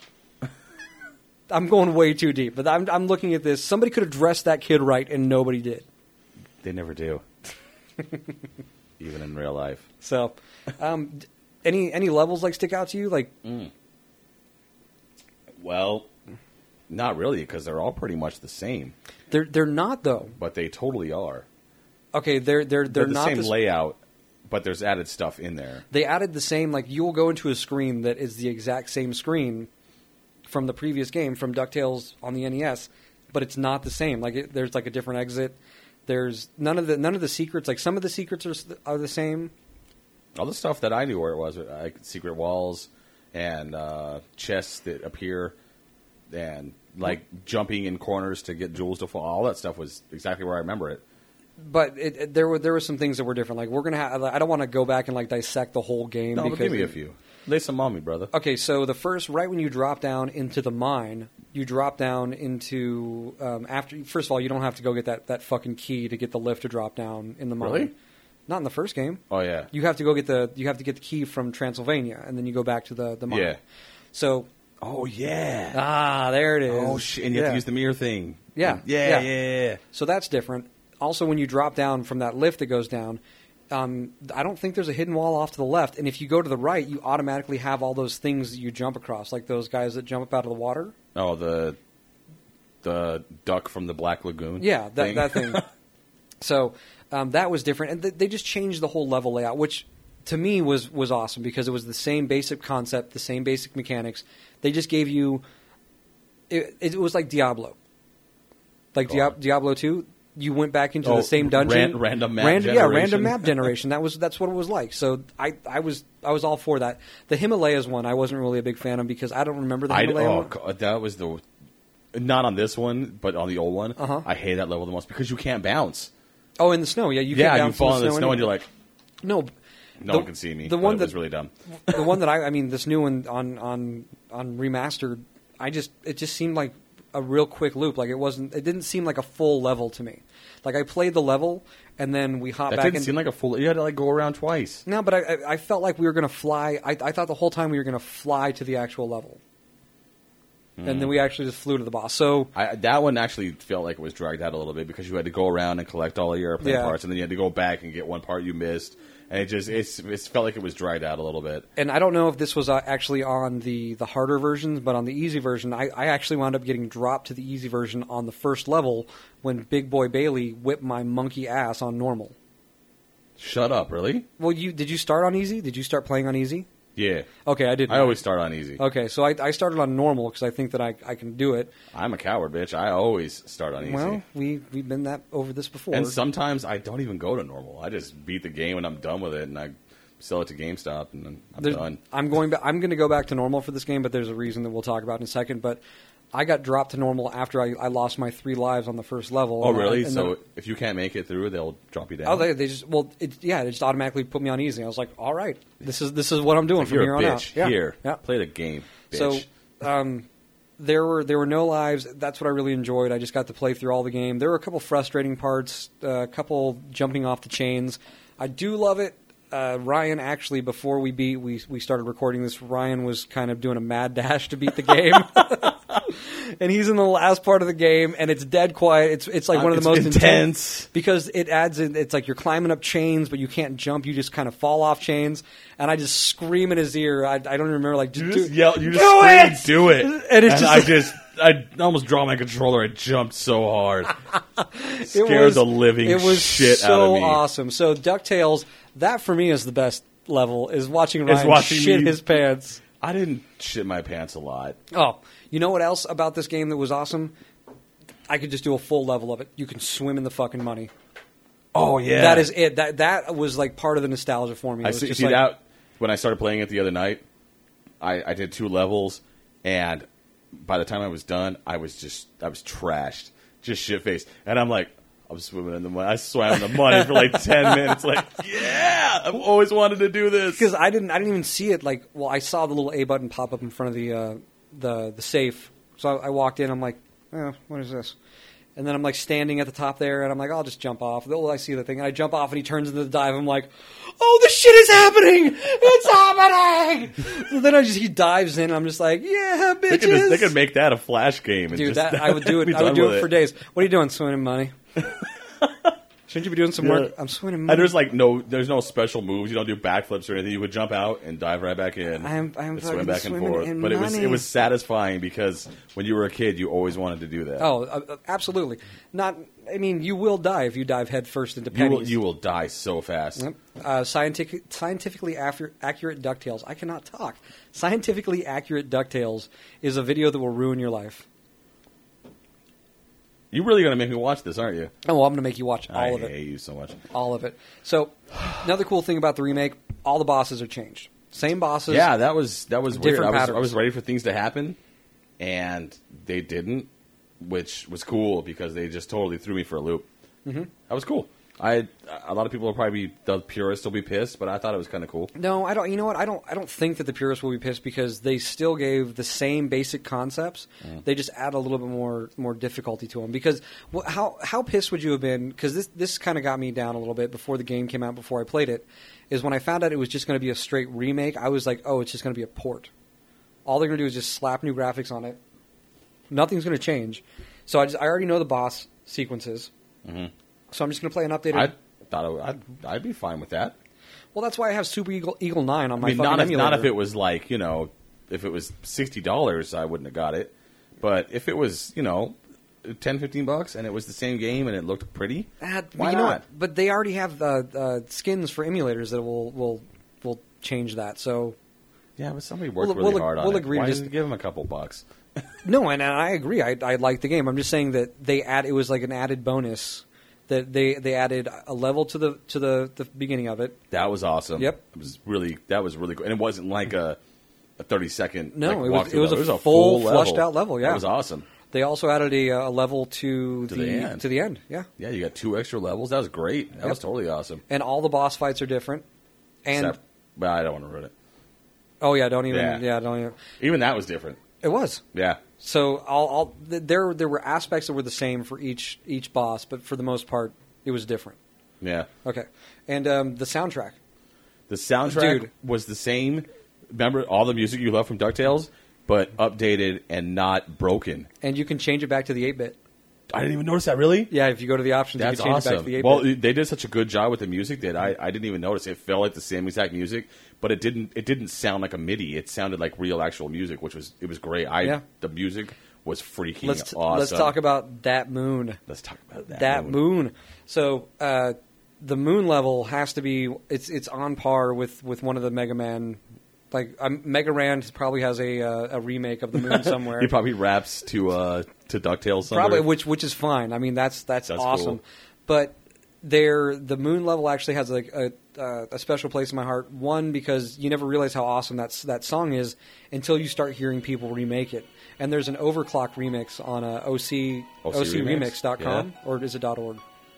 I'm going way too deep, but I'm I'm looking at this. Somebody could have dressed that kid right, and nobody did. They never do, even in real life. So, um, d- any any levels like stick out to you? Like, Well, not really, because they're all pretty much the same, they're they're not though. but they totally are. Okay, they're they're they're, They're the not same the s- layout, but there's added stuff in there. They added the same. Like, you will go into a screen that is the exact same screen from the previous game, from DuckTales on the N E S, but it's not the same. Like it, there's like a different exit. There's none of the none of the secrets. Like some of the secrets are are the same. All the stuff that I knew where it was, like secret walls and uh, chests that appear, and like jumping in corners to get jewels to fall. All that stuff was exactly where I remember it. But it, it, there were there were some things that were different. Like we're gonna have. I don't want to go back and like dissect the whole game. No, because but give me it, a few. Lay some on me, brother. Okay, so the first, right when you drop down into the mine, you drop down into um, after. First of all, you don't have to go get that, that fucking key to get the lift to drop down in the mine. Really? Not in the first game. Oh yeah. You have to go get the you have to get the key from Transylvania, and then you go back to the the mine. Yeah. So. Oh yeah. Ah, there it is. Oh shit! And you yeah. have to use the mirror thing. Yeah. Yeah. Yeah. Yeah. Yeah. So that's different. Also, when you drop down from that lift that goes down, um, I don't think there's a hidden wall off to the left. And if you go to the right, you automatically have all those things that you jump across, like those guys that jump up out of the water. Oh, the the duck from the Black Lagoon. Yeah, that thing. that thing. So um, that was different, and th- they just changed the whole level layout, which to me was was awesome because it was the same basic concept, the same basic mechanics. They just gave you. It, it was like Diablo. Like Go Dia- on. Diablo two. You went back into Oh, the same dungeon. ran- random map Random- generation. Yeah, random map generation. That was that's what it was like. So I, I was I was all for that. The Himalayas one I wasn't really a big fan of because I don't remember the I, Himalaya oh, one. God, that was the not on this one, but on the old one. Uh-huh. I hate that level the most because you can't bounce. Oh, in the snow. Yeah, you yeah, can't you bounce fall in the snow snow and anyway. you're like, no. no the- one can see me. The but one it that was really dumb. the one that I I mean this new one on on on remastered. I just it just seemed like a real quick loop. Like it wasn't. It didn't seem like a full level to me. Like I played the level and then we hopped That back didn't in. seem like a full. You had to like go around twice. No, but I, I, I felt like we were going to fly. I, I thought the whole time we were going to fly to the actual level, and Hmm. then we actually just flew to the boss. So I, that one actually felt like it was dragged out a little bit because you had to go around and collect all of your airplane Yeah. parts, and then you had to go back and get one part you missed, and it just it's, it felt like it was dragged out a little bit. and I don't know if this was uh, actually on the, the harder versions, but on the easy version, I, I actually wound up getting dropped to the easy version on the first level when Big Boy Bailey whipped my monkey ass on normal. Shut up, really? Well, you did you start on easy? Did you start playing on easy? Yeah, Okay, I did. I always start on easy. Okay, so I, I started on normal because I think that I, I can do it. I'm a coward, bitch. I always start on easy. Well, we we've been that over this before. And sometimes I don't even go to normal. I just beat the game and I'm done with it, and I sell it to GameStop, and then I'm There's- done. I'm going. Ba- I'm going to go back to normal for this game, but there's a reason that we'll talk about in a second. But I got dropped to normal after I, I lost my three lives on the first level. Oh, And I- really? and So then- if you can't make it through, they'll drop you down. oh, they, they just well, it, yeah, they just automatically put me on easy. I was like, all right, this is this is what I'm doing if from you're here a on bitch, out. Yeah, here, yeah. play the game, bitch. So, um, there were there were no lives. That's what I really enjoyed. I just got to play through all the game. There were a couple frustrating parts, uh, a couple jumping off the chains. I do love it. Uh, Ryan actually, before we beat, we we started recording this. Ryan was kind of doing a mad dash to beat the game, and he's in the last part of the game, and it's dead quiet. It's it's like Uh, one of the it's most intense. because it adds in. It's like you're climbing up chains, but you can't jump. You just kind of fall off chains, and I just scream in his ear. I, I don't remember like You do- just yell. You just do scream, it! do it, And it's just- I just, I almost draw my controller. I jumped so hard, It scared was- the living it was shit so out of me. awesome. So DuckTales, that for me is the best level. Is watching Is Ryan watching shit me- his pants. I didn't shit my pants a lot. Oh, you know what else about this game that was awesome? I could just do a full level of it. You can swim in the fucking money. Oh yeah, That is it. That that was like part of the nostalgia for me. It I was see, just see like, that when I started playing it the other night. I, I did two levels, and by the time I was done, I was just I was trashed, just shit faced, and I'm like, I'm swimming in the money. I swam in the money for like ten minutes. Like, yeah, I've always wanted to do this. because I didn't I didn't even see it. Like, well, I saw the little A button pop up in front of the uh, the the safe. So I, I walked in. I'm like, oh, what is this? And then I'm like standing at the top there, and I'm like, I'll just jump off. Oh, I see the thing, and I jump off, and he turns into the dive. I'm like, oh, the shit is happening! It's happening! So then I just he dives in. And I'm just like, yeah, They could, bitches. they could make that a flash game. And Dude, just, that I would do it. be I would done do with it for days. What are you doing, swimming money? Shouldn't you be doing some Yeah. work? I'm swimming. And there's like no, there's no special moves. You don't do backflips or anything. You would jump out and dive right back in. I am- I am and swim fucking back and swimming forth. in But it was money. it was satisfying because when you were a kid, you always wanted to do that. Oh, uh, absolutely. Not. I mean, you will die if you dive head first into you pennies. will you will die so fast. Yep. Uh, scientific, scientifically accurate, accurate DuckTales. I cannot talk. Scientifically accurate DuckTales is a video that will ruin your life. You're really gonna make me watch this, aren't you? Oh, well, I'm going to make you watch all I of it. hate you so much. All of it. So, another cool thing about the remake, all the bosses are changed. Same bosses. Yeah, that was that was weird. Different I was, patterns. I was ready for things to happen, and they didn't, which was cool because they just totally threw me for a loop. Mm-hmm. That was cool. I a lot of people will probably be, the purists will be pissed, but I thought it was kind of cool. No, I don't. You know what? I don't. I don't think that the purists will be pissed because they still gave the same basic concepts. Mm. They just add a little bit more more difficulty to them. Because wh- how how pissed would you have been? Because this this kind of got me down a little bit before the game came out. Before I played it, is when I found out it was just going to be a straight remake. I was like, oh, it's just going to be a port. All they're going to do is just slap new graphics on it. Nothing's going to change. So I just I already know the boss sequences. Mm-hmm. So I'm just going to play an updated. I thought it, I'd I'd be fine with that. well, that's why I have Super Eagle, Eagle Nine on my I mean, fucking not if, emulator. not if it was like you know, if it was sixty dollars, I wouldn't have got it. But if it was you know, ten, fifteen bucks, and it was the same game and it looked pretty, Uh, why you know not? what? But they already have uh, uh, skins for emulators that will will will change that. So Yeah, but somebody worked We'll- really we'll- hard on we'll it. agree to Why just- just give them a couple bucks? no, and, and I agree. I I like the game. I'm just saying that they add it was like an added bonus that they they added a level to the to the, the beginning of it. That was awesome. Yep. It was really that was really cool, and it wasn't like a a thirty second. No, like, it was- walkthrough it was level. a full, level. fleshed out level, yeah. it was awesome. They also added a, a level to, To the end. to the end. Yeah, Yeah, you got two extra levels. That was great. That Yep. was totally awesome. and all the boss fights are different. And Except, but I don't want to ruin it. oh yeah, don't even Yeah. yeah, don't even. Even that was different. It was. Yeah, So I'll, I'll, th- there there were aspects that were the same for each each boss, but for the most part, it was different. yeah. Okay, and um, the soundtrack. The soundtrack Dude. was the same. Remember all the music you love from DuckTales, but updated and not broken. And you can change it back to the eight bit. I didn't even notice that. Really? Yeah, if you go to the options, That's you can change it back to awesome. the eight bit. Well, they did such a good job with the music that I, I didn't even notice. It felt like the same exact music, but it didn't it didn't sound like a MIDI. It sounded like real actual music, which was it was great. I Yeah. the music was freaking let's t- awesome. let's talk about that moon. Let's talk about that. That moon. So uh, the moon level has to be it's it's on par with, with one of the Mega Man. Like um, Mega Ran probably has a uh, a remake of the moon somewhere. He probably raps to uh, to DuckTales somewhere. Probably, which which is fine. I mean, that's that's, That's awesome. cool. But there, the moon level actually has like a uh, a special place in my heart. One, because you never realize how awesome that that song is until you start hearing people remake it. And there's an Overclock remix on uh, O C O C O C remix dot com Yeah. or is it .org?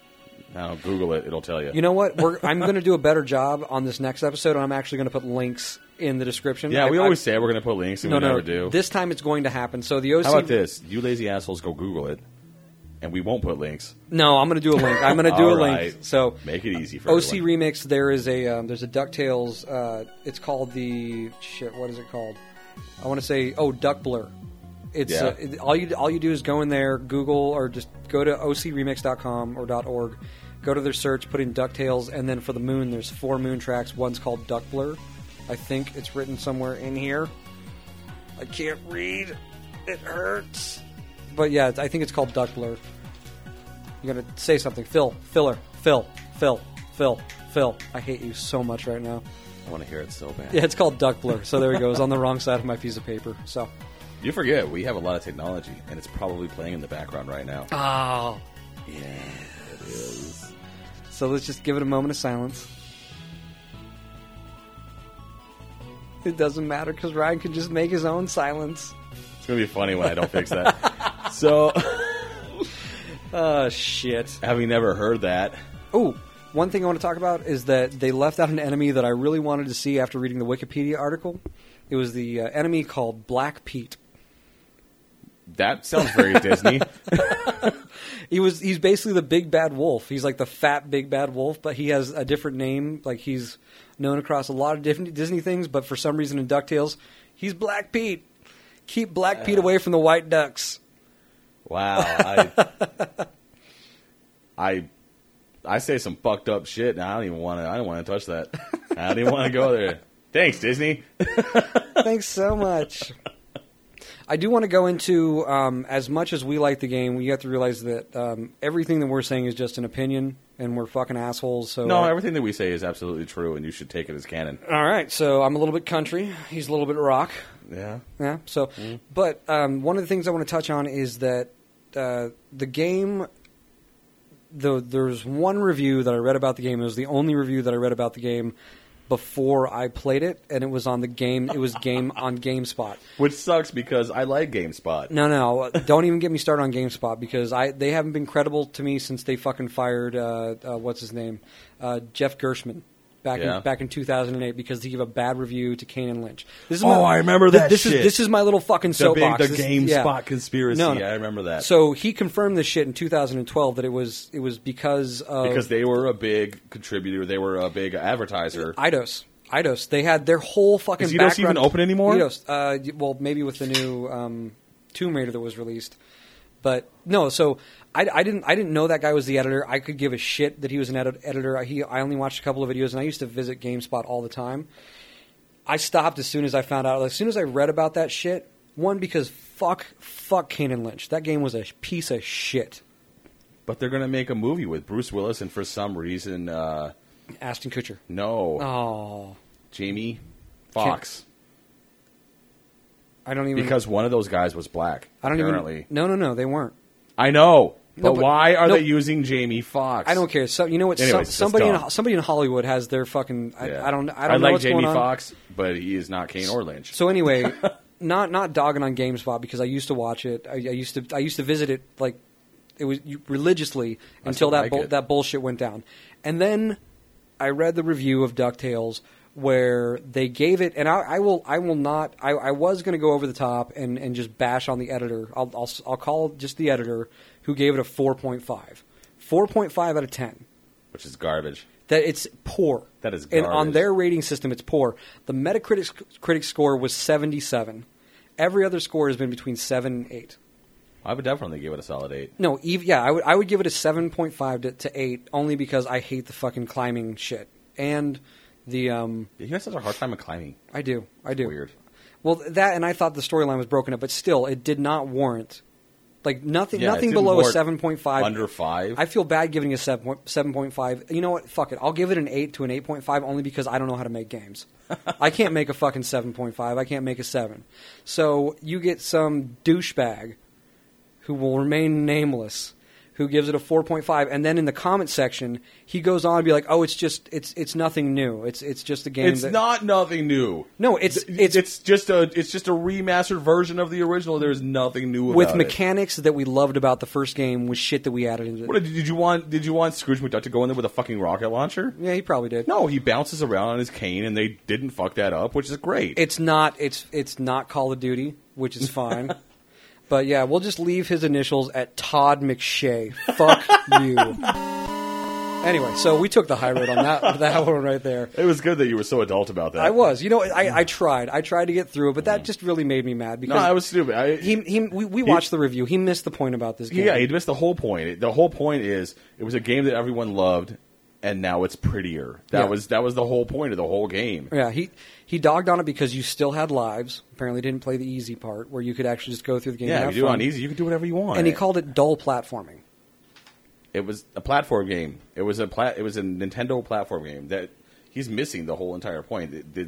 Now Google it; it'll tell you. You know what? We're, I'm going to do a better job on this next episode, and I'm actually going to put links in the description. yeah, I- we I- always say we're going to put links, and no we no never do. This time it's going to happen. So the O C. How about this? You lazy assholes, go Google it, and we won't put links. No, I'm going to do a link. I'm going to do All a link. right. So Make it easy for O C everyone. remix. There is a um, there's a Ducktales. Uh, it's called the shit. What is it called? I want to say oh Duck Blur. It's Yeah. uh, it, all you all you do is go in there, Google or just go to O C remix dot com or .org. Go to their search, put in Ducktales, and then for the moon, there's four moon tracks. One's called Duck Blur. I think it's written somewhere in here. I can't read. It hurts. But yeah, I think it's called Duck Blur. You gotta say something. Phil, filler, Phil, Phil, Phil, Phil. I hate you so much right now. I want to hear it so bad. Yeah, it's called Duck Blur. So there we go. It's on the wrong side of my piece of paper. So. You forget we have a lot of technology, and it's probably playing in the background right now. Oh. Yeah, it is. So let's just give it a moment of silence. It doesn't matter because Ryan can just make his own silence. It's gonna be funny when I don't fix that. So, Oh, shit. having never heard that, Oh, one thing I want to talk about is that they left out an enemy that I really wanted to see after reading the Wikipedia article. It was the uh, enemy called Black Pete. that sounds very Disney. He was he's basically the big bad wolf. He's like the fat big bad wolf, but he has a different name. Like he's known across a lot of different Disney things, but for some reason in DuckTales, he's Black Pete. Keep Black Pete away from the white ducks. Wow, I, I I say some fucked up shit, and I don't even want to. I don't want to touch that. I don't even want to go there. Thanks, Disney. Thanks so much. I do want to go into, um, as much as we like the game, you have to realize that um, everything that we're saying is just an opinion, and we're fucking assholes. So No, uh, everything that we say is absolutely true, and you should take it as canon. all right, so I'm a little bit country. He's a little bit rock. Yeah. Yeah. So, Mm. but um, one of the things I want to touch on is that uh, the game. The, there's one review that I read about the game. It was the only review that I read about the game before I played it, and it was on the game. It was game on GameSpot. Which sucks because I like GameSpot. No, no, don't even get me started on GameSpot because I they haven't been credible to me since they fucking fired uh, uh, what's his name, uh, Jeff Gershman. Back Yeah. in back in two thousand eight because he gave a bad review to Kane and Lynch. This is Oh, I remember that This shit. is this is my little fucking The soapbox. big, the This- GameSpot yeah. conspiracy. No, no. I remember that. So he confirmed this shit in two thousand twelve that it was it was because of because they were a big contributor. They were a big advertiser. Eidos. Eidos. They had their whole fucking Is Eidos background. even open anymore? Eidos. Uh, y- well, maybe with the new um, Tomb Raider that was released. But no, so I, I didn't. I didn't know that guy was the editor. I could give a shit that he was an edit- editor. He, I only watched a couple of videos, and I used to visit GameSpot all the time. I stopped as soon as I found out. As soon as I read about that shit, one because fuck, fuck Kane and Lynch. That game was a piece of shit. But they're going to make a movie with Bruce Willis, and for some reason, uh, Ashton Kutcher. no, Oh, Jamie Foxx. I don't even Because one of those guys was black. I don't apparently. even. No, no, no. They weren't. I know, but, No, but- why are no. they using Jamie Foxx? I don't care. So you know what? Anyways, Some, it's somebody in dumb. somebody in Hollywood has their fucking. I, Yeah. I don't. I don't know like what's Jamie going on. Foxx, but he is not Kane or Lynch. So anyway, not not dogging on GameSpot because I used to watch it. I, I used to I used to visit it like it was religiously I until still that like bull it. that bullshit went down, and then I read the review of DuckTales where they gave it, and I, I will I will not. I, I was going to go over the top and, and just bash on the editor. I'll, I'll I'll call just the editor who gave it a four point five. four point five out of ten. Which is garbage. That it's poor. That is And on garbage. their rating system, it's poor. The Metacritic critic score was seventy-seven. Every other score has been between seven and eight. I would definitely give it a solid eight. No, ev- yeah, I would I would give it a seven point five to, to eight only because I hate the fucking climbing shit. And the um You guys have a hard time with climbing. I do. I do. Weird. Well, that and I thought the storyline was broken up, but still it did not warrant like nothing Yeah, it nothing didn't below a warrant seven point five. Under five. I feel bad giving a seven point five. You know what? Fuck it. I'll give it an eight to an eight point five only because I don't know how to make games. I can't make a fucking seven point five. I can't make a seven. So you get some douchebag who will remain nameless who gives it a four point five, and then in the comment section he goes on to be like, "Oh, it's just it's it's nothing new. It's it's just a game It's that not nothing new. No, it's Th- it's it's just a it's just a remastered version of the original. There's nothing new about with it. mechanics that we loved about the first game with shit that we added into it." What did, did you want? Did you want Scrooge McDuck to go in there with a fucking rocket launcher? Yeah, he probably did. No, he bounces around on his cane, and they didn't fuck that up, which is great. It's not. It's it's not Call of Duty, which is fine. But yeah, we'll just leave his initials at Todd McShay. Fuck you. Anyway, so we took the high road on that that one right there. It was good that you were so adult about that. I was, you know, I, I tried, I tried to get through it, but that just really made me mad No, because I was stupid. I, he he we, we watched the review. He missed the point about this game. yeah, he missed the whole point. The whole point is it was a game that everyone loved, and now it's prettier. That Yeah. was that was the whole point of the whole game. Yeah, he he dogged on it because you still had lives. Apparently, didn't play the easy part where you could actually just go through the game. Yeah, and if have you do it fun. on easy, you can do whatever you want. And he called it dull platforming. It was a platform game. It was a plat. It was a Nintendo platform game. That he's missing the whole entire point. It, it,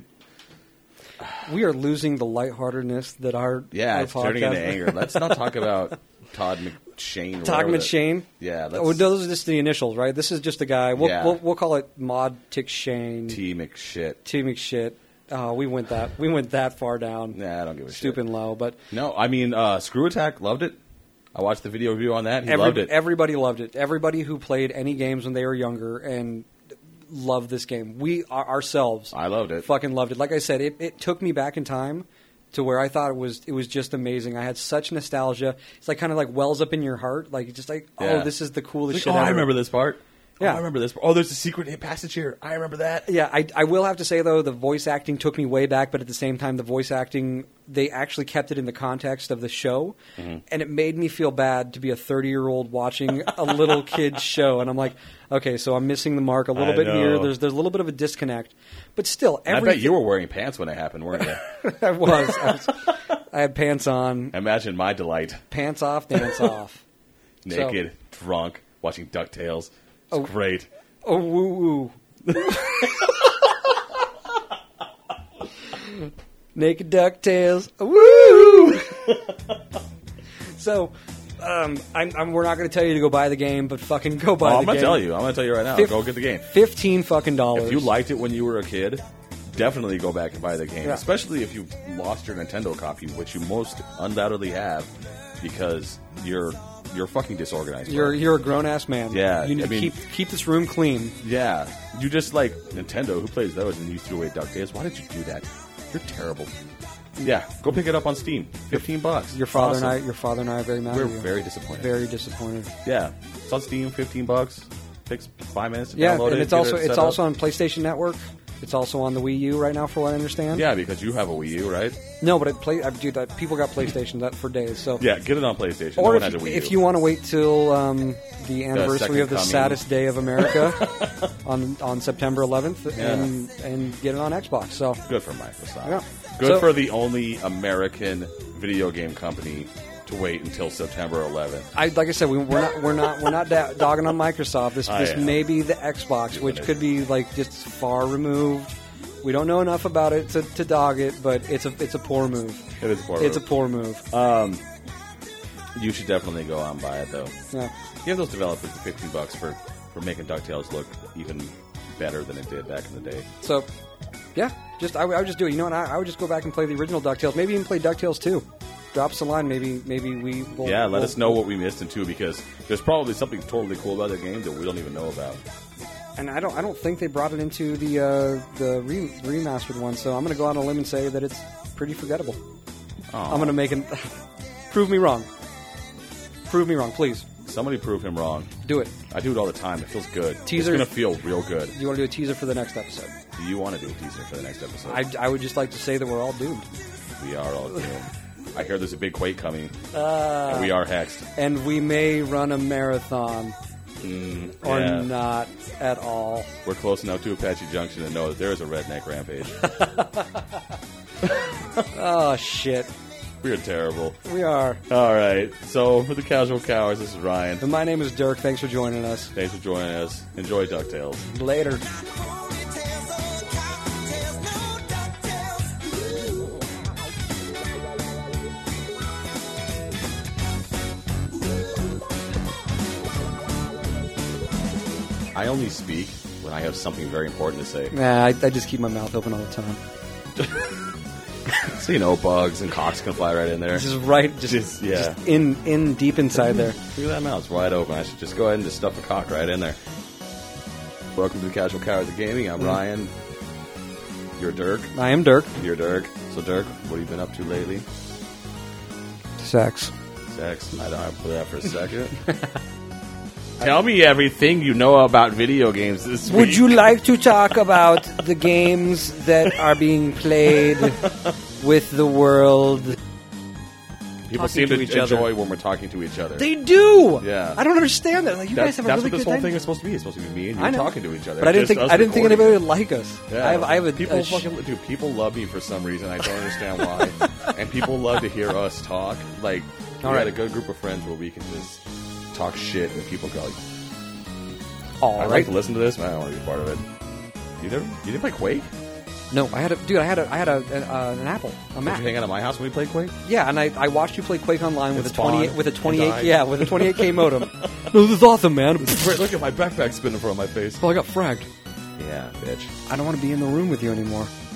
We are losing the lightheartedness that our yeah, our it's turning into podcast- anger. Let's not talk about Todd McShane. or Todd whatever that- McShane. Yeah, that's Oh, those are just the initials, right? This is just a guy. We'll Yeah. we'll, we'll call it Mod Tick Shane T McShit. T McShit. Oh, we went that we went that far down. Nah, I don't give a Stupid shit. and low, but No, I mean uh, Screw Attack loved it. I watched the video review on that. He every, loved it. everybody loved it. Everybody who played any games when they were younger and loved this game. We our- ourselves, I loved it. fucking loved it. Like I said, it, it took me back in time to where I thought it was it was just amazing. I had such nostalgia. It's like kind of like wells up in your heart, like just like Yeah. oh, this is the coolest Like, shit oh, ever. I remember this part. Yeah. Oh, I remember this. Oh, there's a secret passage here. I remember that. Yeah, I, I will have to say, though, the voice acting took me way back, but at the same time, the voice acting, they actually kept it in the context of the show, Mm-hmm. and it made me feel bad to be a thirty-year-old watching a little kid's show, and I'm like, okay, so I'm missing the mark a little I bit know. here. There's there's a little bit of a disconnect, but still, And I every bet you were wearing pants when it happened, weren't you? I was, I was, I had pants on, Imagine my delight. pants off, dance off. Naked, drunk, watching DuckTales. It's Oh. great. Oh, woo woo. Naked DuckTales. Woo! So, um, I'm, I'm, we're not going to tell you to go buy the game, but fucking go buy Oh, the I'm going game. to tell you. I'm going to tell you right now. Fif- Go get the game. Fifteen fucking dollars. If you liked it when you were a kid, definitely go back and buy the game. Yeah. Especially if you lost your Nintendo copy, which you most undoubtedly have, because you're you're fucking disorganized. you're bro. you're a grown ass man. Yeah, you need I to mean- keep keep this room clean. Yeah, you just like Nintendo. Who plays those? And you threw away DuckTales. Why did you do that? You're terrible. Yeah, go pick it up on Steam. Fifteen bucks. Your father Awesome. and I, your father and I are very mad We're at you. very disappointed. very disappointed. Yeah, it's on Steam. Fifteen bucks. Takes five minutes to Yeah, download it. and it's get also it it's set also up. on PlayStation Network. It's also on the Wii U right now, for what I understand. Yeah, because you have a Wii U, right? No, but it play. I do that. People got PlayStation that for days. So Yeah, get it on PlayStation. no Or one if, has a Wii U. if you want to wait till um, the anniversary second of the coming. saddest day of America on on September eleventh, Yeah. and and get it on Xbox. So Good for Microsoft. Yeah. Good So- for the only American video game company to wait until September eleventh. I like I said, we, we're not we're not we're not da- dogging on Microsoft. This I this am. may be the Xbox, which could be like just far removed. We don't know enough about it to, to dog it, but it's a it's a poor move. It is poor. It's a move. poor move. You should definitely go out and buy it, though. Yeah. Give those developers the fifteen bucks for, for making DuckTales look even better than it did back in the day. So, yeah, just I, would- I would just do it. You know what? I, I would just go back and play the original DuckTales. Maybe even play DuckTales two. Drop us a line. Maybe maybe we will. Yeah, let we'll- us know what we missed in two, because there's probably something totally cool about the game that we don't even know about. And I don't I don't think they brought it into the uh, the re- remastered one. So I'm going to go out on a limb and say that it's pretty forgettable. Aw. I'm going to make an prove me wrong. Prove me wrong, please. Somebody prove him wrong. Do it. I do it all the time. It feels good. Teasers- It's going to feel real good. Do you want to do a teaser for the next episode? Do you want to do a teaser for the next episode? I, I would just like to say that we're all doomed. We are all doomed. I hear there's a big quake coming, Uh, and we are hexed. And we may run a marathon Mm, or yeah. not at all. We're close enough to Apache Junction to know that there is a redneck rampage. Oh, shit. We are terrible. We are. All right. So, for the Casual Cowards, this is Ryan. And my name is Dirk. Thanks for joining us. Thanks for joining us. Enjoy DuckTales. Later. I only speak when I have something very important to say. Nah, I, I just keep my mouth open all the time. So, you know, bugs and cocks can fly right in there. Just right, just, Just- yeah. just in, in deep inside there. Look at that mouth. It's wide open. I should just go ahead and just stuff a cock right in there. Welcome to the Casual Cowards of Gaming. I'm Ryan. You're Dirk. I am Dirk. You're Dirk. So, Dirk, what have you been up to lately? Sex. Sex. I don't have to put that for a second. Tell me everything you know about video games this week. Would you like to talk about the games that are being played with the world? People talking seem to to each other? enjoy when we're talking to each other. They do. Yeah. I don't understand that. Like, you That- guys have a that's really what this good whole thing. thing is supposed to be. It's supposed to be me and you I know. talking to each other. But I didn't Just think us I didn't think recording. anybody would like us. Yeah. I have I have a people a sh- fucking dude. People love me for some reason. I don't understand why. And people love to hear us talk. Like we All got right. a good group of friends where we can just talk shit and people go. all I'd right. like to listen to this, but I don't want to be part of it. You never, you didn't play Quake? No, I had a dude. I had a I had a, an, uh, an Apple, a Did Mac. you hang out at my house when we played Quake? Yeah, and I, I watched you play Quake Online with It a twenty spawned with a and twenty-eight died. yeah with a twenty-eight K modem. No, this is awesome, man. Wait, look at my backpack spinning in front of my face. Well, I got fragged. Yeah, bitch. I don't want to be in the room with you anymore.